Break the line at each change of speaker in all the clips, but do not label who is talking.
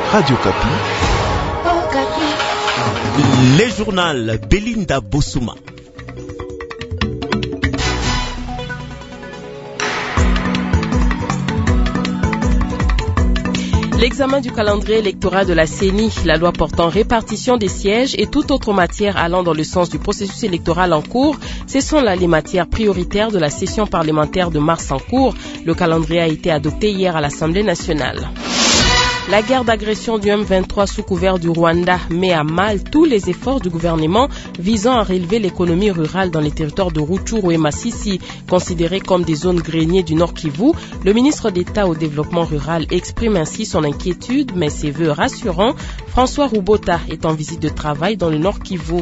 Radio Kapi.
Les journaux Belinda Bossouma.
L'examen du calendrier électoral de la CENI, la loi portant répartition des sièges et toute autre matière allant dans le sens du processus électoral en cours, ce sont là les matières prioritaires de la session parlementaire de mars en cours. Le calendrier a été adopté hier à l'Assemblée nationale. La guerre d'agression du M23 sous couvert du Rwanda met à mal tous les efforts du gouvernement visant à relever l'économie rurale dans les territoires de Rutshuru et Masisi, considérés comme des zones greniers du Nord Kivu. Le ministre d'État au développement rural exprime ainsi son inquiétude, mais ses vœux rassurants. François Roubota est en visite de travail dans le Nord Kivu.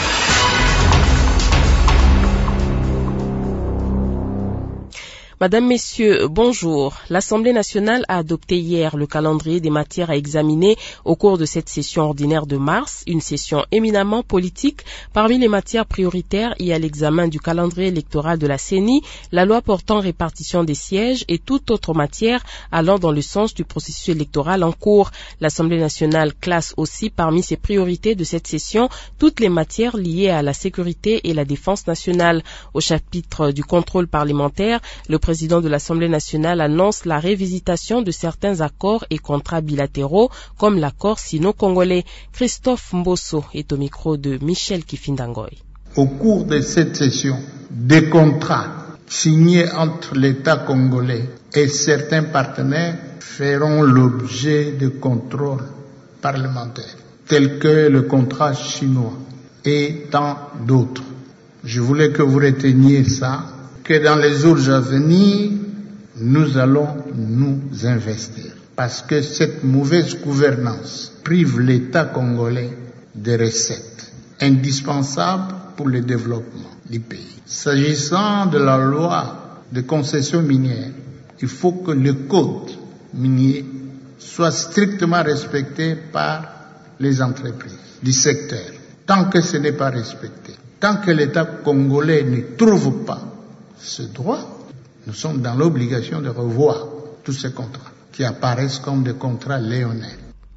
Madame, Messieurs, bonjour. L'Assemblée nationale a adopté hier le calendrier des matières à examiner au cours de cette session ordinaire de mars, une session éminemment politique. Parmi les matières prioritaires, il y a l'examen du calendrier électoral de la CENI, la loi portant répartition des sièges et toute autre matière allant dans le sens du processus électoral en cours. L'Assemblée nationale classe aussi parmi ses priorités de cette session toutes les matières liées à la sécurité et la défense nationale. Au chapitre du contrôle parlementaire, le président de l'Assemblée nationale annonce la révisitation de certains accords et contrats bilatéraux comme l'accord sino-congolais. Christophe Mbosso est au micro de Michel Kifindangoy.
Au cours de cette session, des contrats signés entre l'État congolais et certains partenaires feront l'objet de contrôles parlementaires, tels que le contrat chinois et tant d'autres. Je voulais que vous reteniez ça, que dans les jours à venir, nous allons nous investir. Parce que cette mauvaise gouvernance prive l'État congolais des recettes indispensables pour le développement du pays. S'agissant de la loi de concession minière, il faut que le code minier soit strictement respecté par les entreprises du secteur. Tant que ce n'est pas respecté, tant que l'État congolais ne trouve pas ce droit, nous sommes dans l'obligation de revoir tous ces contrats qui apparaissent comme des contrats léonins.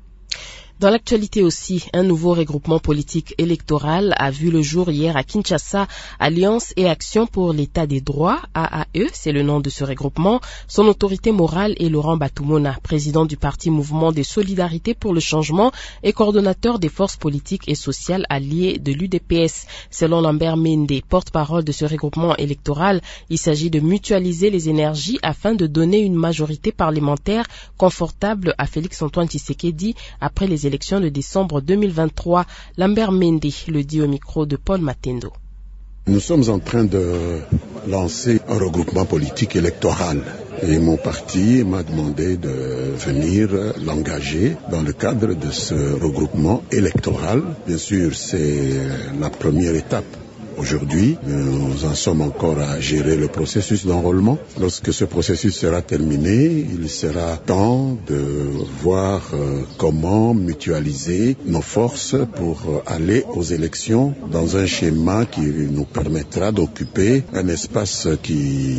Dans l'actualité aussi, un nouveau regroupement politique électoral a vu le jour hier à Kinshasa, Alliance et Action pour l'État des droits, AAE, c'est le nom de ce regroupement. Son autorité morale est Laurent Batumona, président du parti Mouvement des Solidarités pour le Changement et coordonnateur des forces politiques et sociales alliées de l'UDPS. Selon Lambert Mende, porte-parole de ce regroupement électoral, il s'agit de mutualiser les énergies afin de donner une majorité parlementaire confortable à Félix-Antoine Tshisekedi après les élections de décembre 2023. Lambert Mende le dit au micro de Paul Matendo.
Nous sommes en train de lancer un regroupement politique électoral et mon parti m'a demandé de venir l'engager dans le cadre de ce regroupement électoral. Bien sûr, c'est la première étape. Aujourd'hui, nous en sommes encore à gérer le processus d'enrôlement. Lorsque ce processus sera terminé, il sera temps de voir comment mutualiser nos forces pour aller aux élections dans un schéma qui nous permettra d'occuper un espace qui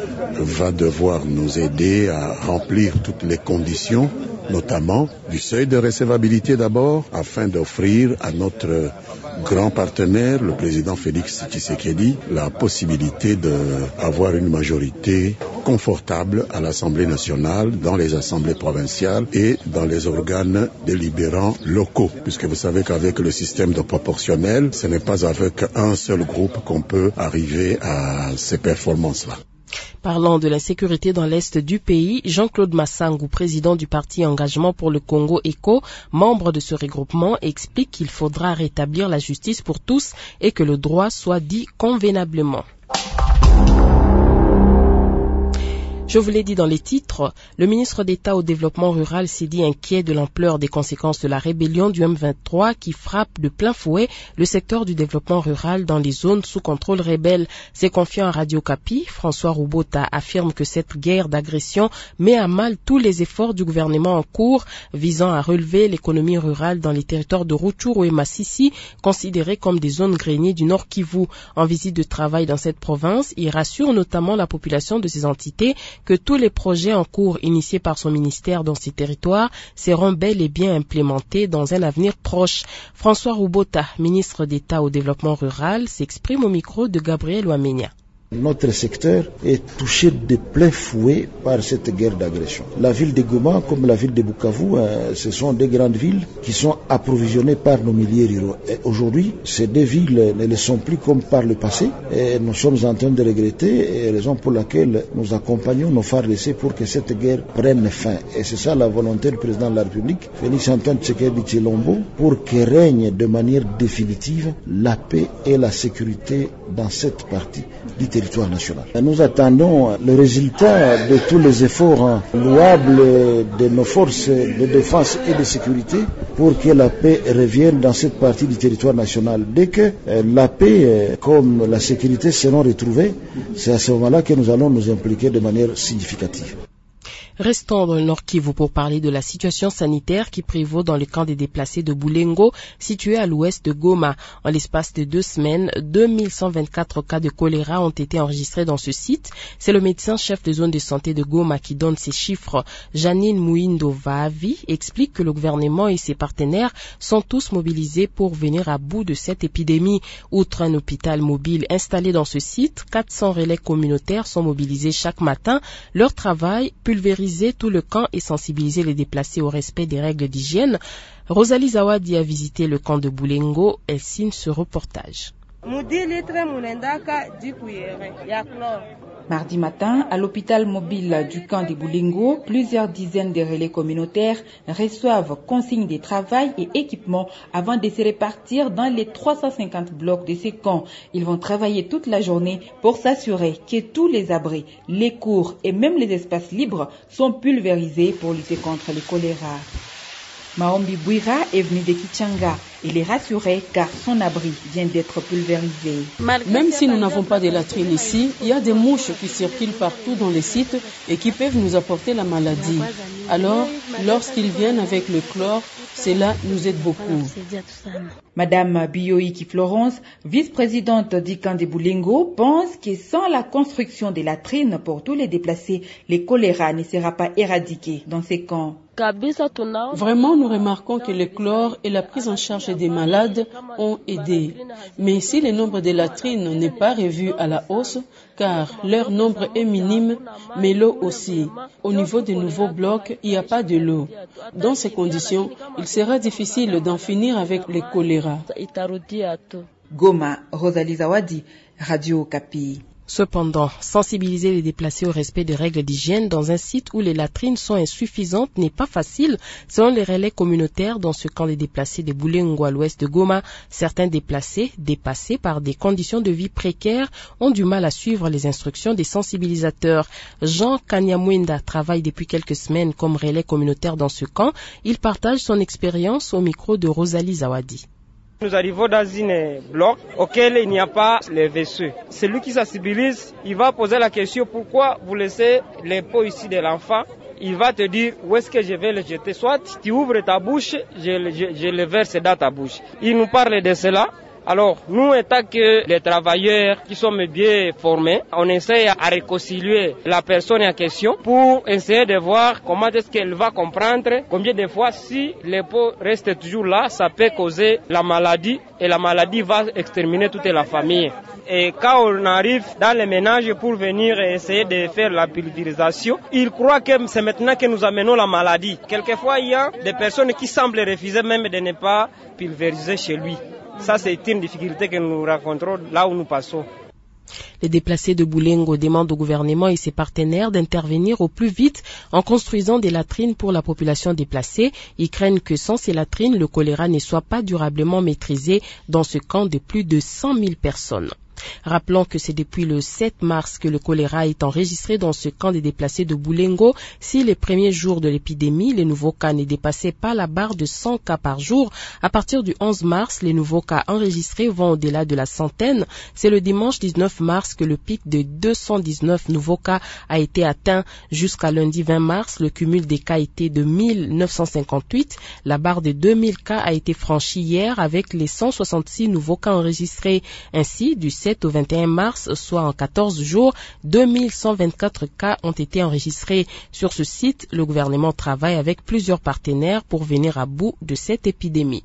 va devoir nous aider à remplir toutes les conditions, notamment du seuil de recevabilité d'abord, afin d'offrir à notre grand partenaire, le président Félix Tshisekedi, la possibilité d'avoir une majorité confortable à l'Assemblée nationale, dans les assemblées provinciales et dans les organes délibérants locaux. Puisque vous savez qu'avec le système de proportionnel, ce n'est pas avec un seul groupe qu'on peut arriver à ces performances-là.
Parlant de l'insécurité dans l'est du pays, Jean-Claude Massangou, président du parti Engagement pour le Congo ECO, membre de ce regroupement, explique qu'il faudra rétablir la justice pour tous et que le droit soit dit convenablement. Je vous l'ai dit dans les titres, le ministre d'État au développement rural s'est dit inquiet de l'ampleur des conséquences de la rébellion du M23 qui frappe de plein fouet le secteur du développement rural dans les zones sous contrôle rebelle. C'est confiant à Radio Kapi, François Roubota affirme que cette guerre d'agression met à mal tous les efforts du gouvernement en cours visant à relever l'économie rurale dans les territoires de Rutshuru et Masisi, considérés comme des zones greniers du Nord Kivu. En visite de travail dans cette province, il rassure notamment la population de ces entités que tous les projets en cours initiés par son ministère dans ces territoires seront bel et bien implémentés dans un avenir proche. François Roubota, ministre d'État au développement rural, s'exprime au micro de Gabriel Ouamenia.
Notre secteur est touché de plein fouet par cette guerre d'agression. La ville de Goma comme la ville de Bukavu, ce sont des grandes villes qui sont approvisionnées par nos milieux ruraux. Et aujourd'hui, ces deux villes ne le sont plus comme par le passé. Et nous sommes en train de regretter, et raison pour laquelle nous accompagnons nos FARDC pour que cette guerre prenne fin. Et c'est ça la volonté du président de la République, Félix Antoine Tshisekedi Tshilombo, pour que règne de manière définitive la paix et la sécurité dans cette partie du territoire national. Nous attendons le résultat de tous les efforts louables de nos forces de défense et de sécurité pour que la paix revienne dans cette partie du territoire national. Dès que la paix comme la sécurité seront retrouvées, c'est à ce moment-là que nous allons nous impliquer de manière significative.
Restons dans le Nord Kivu pour parler de la situation sanitaire qui prévaut dans le camp des déplacés de Boulengo, situé à l'ouest de Goma. En l'espace de 2 semaines, 2124 cas de choléra ont été enregistrés dans ce site. C'est le médecin chef de zone de santé de Goma qui donne ces chiffres. Janine Mouindo Vahavi explique que le gouvernement et ses partenaires sont tous mobilisés pour venir à bout de cette épidémie. Outre un hôpital mobile installé dans ce site, 400 relais communautaires sont mobilisés chaque matin. Leur travail, pulvériser tout le camp et sensibiliser les déplacés au respect des règles d'hygiène. Rosalie Zawadi a visité le camp de Boulengo. Elle signe ce reportage.
Mardi matin, à l'hôpital mobile du camp de Boulengo, plusieurs dizaines de relais communautaires reçoivent consignes de travail et équipements avant de se répartir dans les 350 blocs de ces camps. Ils vont travailler toute la journée pour s'assurer que tous les abris, les cours et même les espaces libres sont pulvérisés pour lutter contre le choléra. Maombi Bouira est venu de Kichanga. Il est rassuré car son abri vient d'être pulvérisé.
Même si nous n'avons pas de latrines ici, il y a des mouches qui circulent partout dans les sites et qui peuvent nous apporter la maladie. Alors, lorsqu'ils viennent avec le chlore, cela nous aide beaucoup.
Madame Biyoiki Florence, vice-présidente du camp de Boulengo, pense que sans la construction des latrines pour tous les déplacés, le choléra ne sera pas éradiqué dans ces camps.
Vraiment, nous remarquons que le chlore et la prise en charge des malades ont aidé. Mais si le nombre de latrines n'est pas revu à la hausse, car leur nombre est minime, mais l'eau aussi. Au niveau des nouveaux blocs, il n'y a pas de l'eau. Dans ces conditions, il sera difficile d'en finir avec le choléra.
Goma, Rosalie Zawadi, Radio Okapi.
Cependant, sensibiliser les déplacés au respect des règles d'hygiène dans un site où les latrines sont insuffisantes n'est pas facile. Selon les relais communautaires dans ce camp des déplacés de Boulengo à l'ouest de Goma, certains déplacés, dépassés par des conditions de vie précaires, ont du mal à suivre les instructions des sensibilisateurs. Jean Kanyamwenda travaille depuis quelques semaines comme relais communautaire dans ce camp. Il partage son expérience au micro de Rosalie Zawadi.
Nous arrivons dans un bloc auquel il n'y a pas les WC. Celui qui sensibilise, il va poser la question pourquoi vous laissez les pots ici de l'enfant. Il va te dire où est-ce que je vais le jeter. Soit tu ouvres ta bouche, je le verse dans ta bouche. Il nous parle de cela. Alors, nous, étant que les travailleurs qui sont bien formés, on essaie à réconcilier la personne en question pour essayer de voir comment est-ce qu'elle va comprendre combien de fois, si les pots restent toujours là, ça peut causer la maladie et la maladie va exterminer toute la famille. Et quand on arrive dans les ménages pour venir essayer de faire la pulvérisation, ils croient que c'est maintenant que nous amenons la maladie. Quelquefois, il y a des personnes qui semblent refuser même de ne pas pulvériser chez lui. Ça, c'est une difficulté que nous rencontrons là où nous passons.
Les déplacés de Boulengo demandent au gouvernement et ses partenaires d'intervenir au plus vite en construisant des latrines pour la population déplacée. Ils craignent que sans ces latrines, le choléra ne soit pas durablement maîtrisé dans ce camp de plus de 100 000 personnes. Rappelons que c'est depuis le 7 mars que le choléra est enregistré dans ce camp des déplacés de Boulengo. Si les premiers jours de l'épidémie, les nouveaux cas ne dépassaient pas la barre de 100 cas par jour, à partir du 11 mars, les nouveaux cas enregistrés vont au-delà de la centaine. C'est le dimanche 19 mars que le pic de 219 nouveaux cas a été atteint. Jusqu'à lundi 20 mars, le cumul des cas était de 1958. La barre de 2000 cas a été franchie hier avec les 166 nouveaux cas enregistrés. Ainsi, du 7 7 au 21 mars, soit en 14 jours, 2124 cas ont été enregistrés. Sur ce site, le gouvernement travaille avec plusieurs partenaires pour venir à bout de cette épidémie.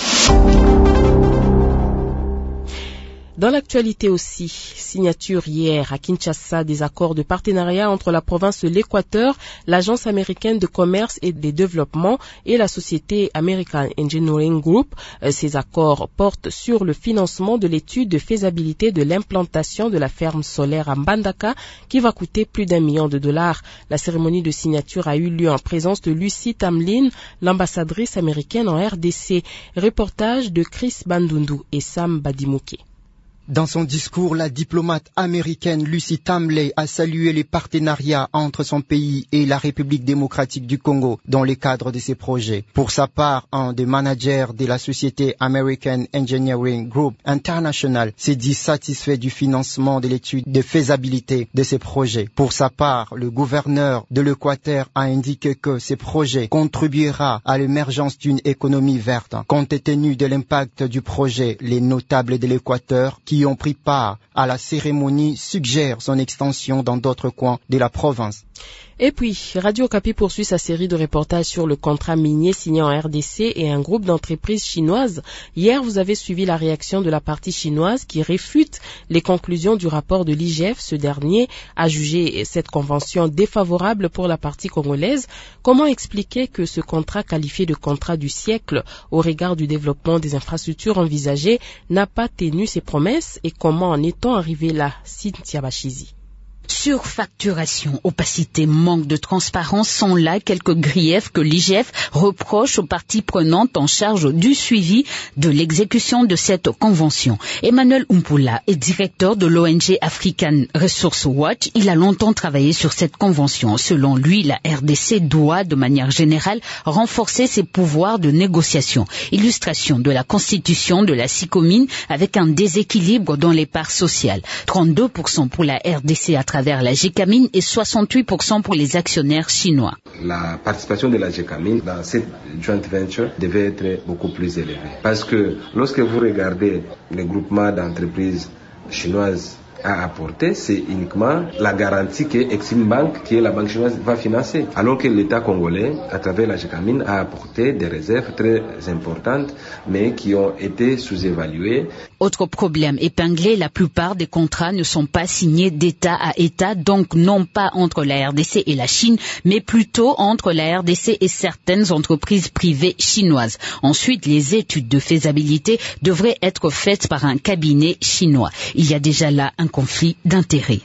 Dans l'actualité aussi, signature hier à Kinshasa des accords de partenariat entre la province de l'Équateur, l'Agence américaine de commerce et de développement et la société American Engineering Group. Ces accords portent sur le financement de l'étude de faisabilité de l'implantation de la ferme solaire à Mbandaka qui va coûter plus d'$1 million. La cérémonie de signature a eu lieu en présence de Lucie Tamlin, l'ambassadrice américaine en RDC. Reportage de Chris Bandundu et Sam Badimouké.
Dans son discours, la diplomate américaine Lucie Tamlin a salué les partenariats entre son pays et la République démocratique du Congo dans le cadre de ces projets. Pour sa part, un des managers de la société American Engineering Group International s'est dit satisfait du financement de l'étude de faisabilité de ces projets. Pour sa part, le gouverneur de l'Équateur a indiqué que ces projets contribuera à l'émergence d'une économie verte. Compte tenu de l'impact du projet, les notables de l'Équateur qui ont pris part à la cérémonie suggèrent son extension dans d'autres coins de la province.
Et puis, Radio Okapi poursuit sa série de reportages sur le contrat minier signé en RDC et un groupe d'entreprises chinoises. Hier, vous avez suivi la réaction de la partie chinoise qui réfute les conclusions du rapport de l'IGF. Ce dernier a jugé cette convention défavorable pour la partie congolaise. Comment expliquer que ce contrat qualifié de contrat du siècle au regard du développement des infrastructures envisagées n'a pas tenu ses promesses et comment en est-on arrivé là? Cynthia Bachizi.
Surfacturation, opacité, manque de transparence sont là quelques griefs que l'IGF reproche aux parties prenantes en charge du suivi de l'exécution de cette convention. Emmanuel Umpula est directeur de l'ONG African Resource Watch. Il a longtemps travaillé sur cette convention. Selon lui, la RDC doit, de manière générale, renforcer ses pouvoirs de négociation. Illustration de la constitution de la SICOMINE avec un déséquilibre dans les parts sociales. 32% pour la RDC à travers la GECAMINE et 68% pour les actionnaires chinois.
La participation de la GECAMINE dans cette joint venture devait être beaucoup plus élevée. Parce que lorsque vous regardez le groupement d'entreprises chinoises à apporter, c'est uniquement la garantie que Exim Bank, qui est la banque chinoise, va financer. Alors que l'État congolais, à travers la GECAMINE, a apporté des réserves très importantes, mais qui ont été sous-évaluées.
Autre problème épinglé, la plupart des contrats ne sont pas signés d'État à État, donc non pas entre la RDC et la Chine, mais plutôt entre la RDC et certaines entreprises privées chinoises. Ensuite, les études de faisabilité devraient être faites par un cabinet chinois. Il y a déjà là un conflit d'intérêts.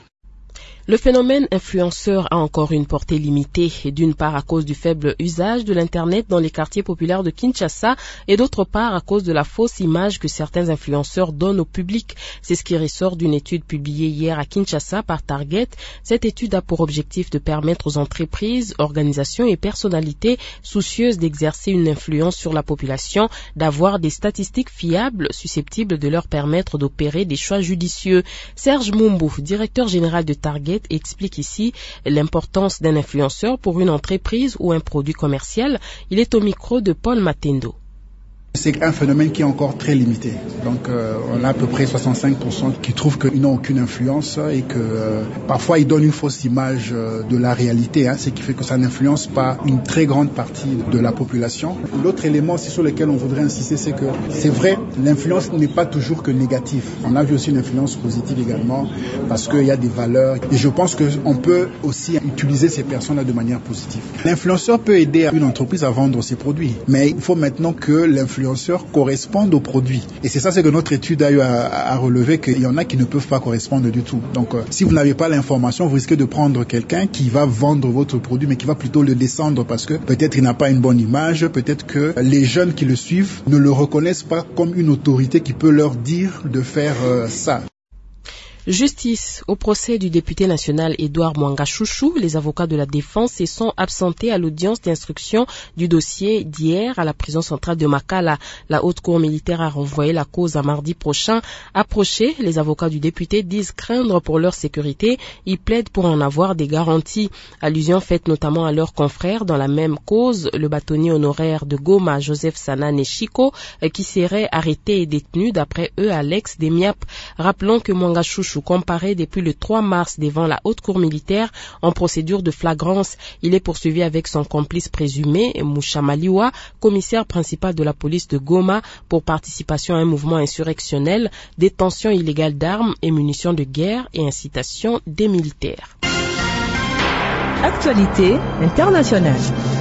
Le phénomène influenceur a encore une portée limitée, d'une part à cause du faible usage de l'Internet dans les quartiers populaires de Kinshasa et d'autre part à cause de la fausse image que certains influenceurs donnent au public. C'est ce qui ressort d'une étude publiée hier à Kinshasa par Target. Cette étude a pour objectif de permettre aux entreprises, organisations et personnalités soucieuses d'exercer une influence sur la population d'avoir des statistiques fiables susceptibles de leur permettre d'opérer des choix judicieux. Serge Mumbu, directeur général de Target, explique ici l'importance d'un influenceur pour une entreprise ou un produit commercial. Il est au micro de Paul Matendo.
C'est un phénomène qui est encore très limité. Donc on a à peu près 65% qui trouvent qu'ils n'ont aucune influence et que parfois ils donnent une fausse image de la réalité, ce qui fait que ça n'influence pas une très grande partie de la population. L'autre élément aussi sur lequel on voudrait insister, c'est que c'est vrai, l'influence n'est pas toujours que négative. On a vu aussi une influence positive également parce qu'il y a des valeurs et je pense qu'on peut aussi utiliser ces personnes-là de manière positive. L'influenceur peut aider une entreprise à vendre ses produits, mais il faut maintenant que l'influenceur correspondent aux produits. Et c'est ça, c'est que notre étude a eu à relever qu'il y en a qui ne peuvent pas correspondre du tout. Donc, si vous n'avez pas l'information, vous risquez de prendre quelqu'un qui va vendre votre produit, mais qui va plutôt le descendre parce que peut-être il n'a pas une bonne image, peut-être que les jeunes qui le suivent ne le reconnaissent pas comme une autorité qui peut leur dire de faire ça.
Justice. Au procès du député national Edouard Mwanga Chouchou, les avocats de la défense se sont absentés à l'audience d'instruction du dossier d'hier à la prison centrale de Makala. La haute cour militaire a renvoyé la cause à mardi prochain. Approchés, les avocats du député disent craindre pour leur sécurité. Ils plaident pour en avoir des garanties. Allusion faite notamment à leurs confrères dans la même cause, le bâtonnier honoraire de Goma, Joseph Sana Neshiko, qui serait arrêté et détenu d'après eux à l'ex des MIAP. Rappelons que Mwanga Chouchou comparé depuis le 3 mars devant la haute cour militaire en procédure de flagrance. Il est poursuivi avec son complice présumé, Moucha Maliwa, commissaire principal de la police de Goma, pour participation à un mouvement insurrectionnel, détention illégale d'armes et munitions de guerre et incitation des militaires.
Actualité internationale.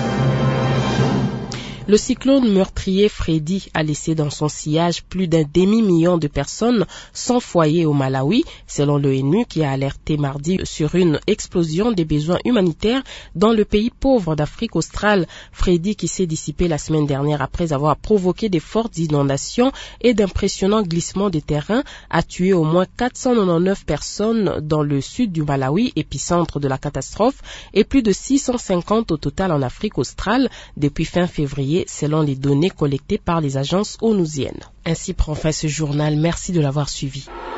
Le cyclone meurtrier Freddy a laissé dans son sillage plus d'un demi-million de personnes sans foyer au Malawi, selon l'ONU qui a alerté mardi sur une explosion des besoins humanitaires dans le pays pauvre d'Afrique australe. Freddy, qui s'est dissipé la semaine dernière après avoir provoqué des fortes inondations et d'impressionnants glissements de terrain, a tué au moins 499 personnes dans le sud du Malawi, épicentre de la catastrophe, et plus de 650 au total en Afrique australe depuis fin février, selon les données collectées par les agences onusiennes. Ainsi prend fin ce journal. Merci de l'avoir suivi.